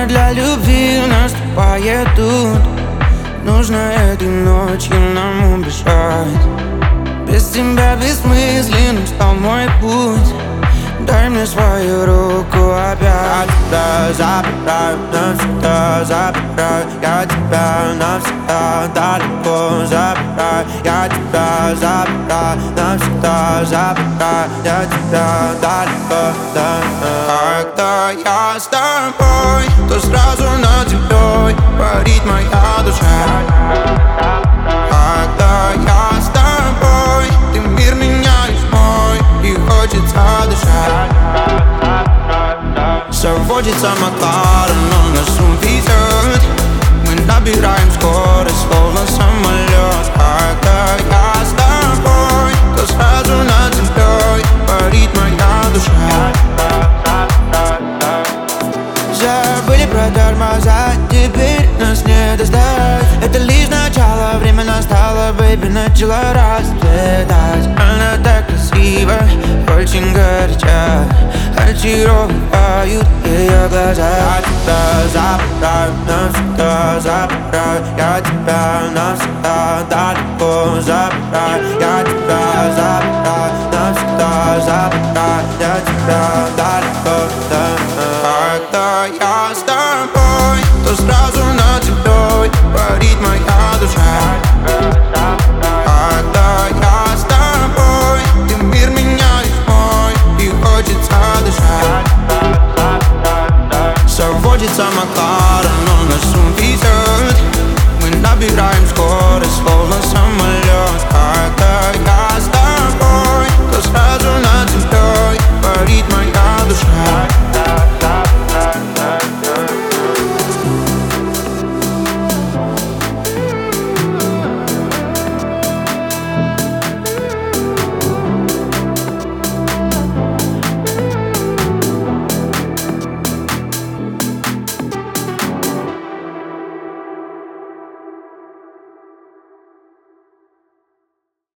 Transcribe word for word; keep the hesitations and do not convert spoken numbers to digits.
время для любви наступает тут. Нужно этой ночью нам убежать. Без тебя бессмысленным стал мой путь. Дай мне свою руку опять. Я тебя забираю, навсегда забираю. Я тебя навсегда далеко забираю. Я тебя забираю, навсегда забираю. Я тебя далеко, да. Когда я с тобой, то сразу над землей парит моя душа. Когда я с тобой, ты мир меняешь мой, и хочется дышать. Заводится Макларен, он нас увезет. Мы набираем скорость, словно самолет. Когда я с тобой, то сразу над землей парит моя душа. Забыли про тормоза, теперь нас не достать. Это лишь начало, время настало, бэйби, начала расцветать. Она так красиво, очень горяча, очаровывают ее глаза. Я тебя забираю, навсегда забираю. Я тебя навсегда далеко забираю. Я тебя забираю, навсегда забираю. Я тебя далеко, да. Когда я с тобой, то сразу над землей парит моя душа. Когда я с тобой, ты мир меняешь мой, и хочется дышать. Заводится Макларен, он нас увезет. Мы набираем скорость, словно самолет.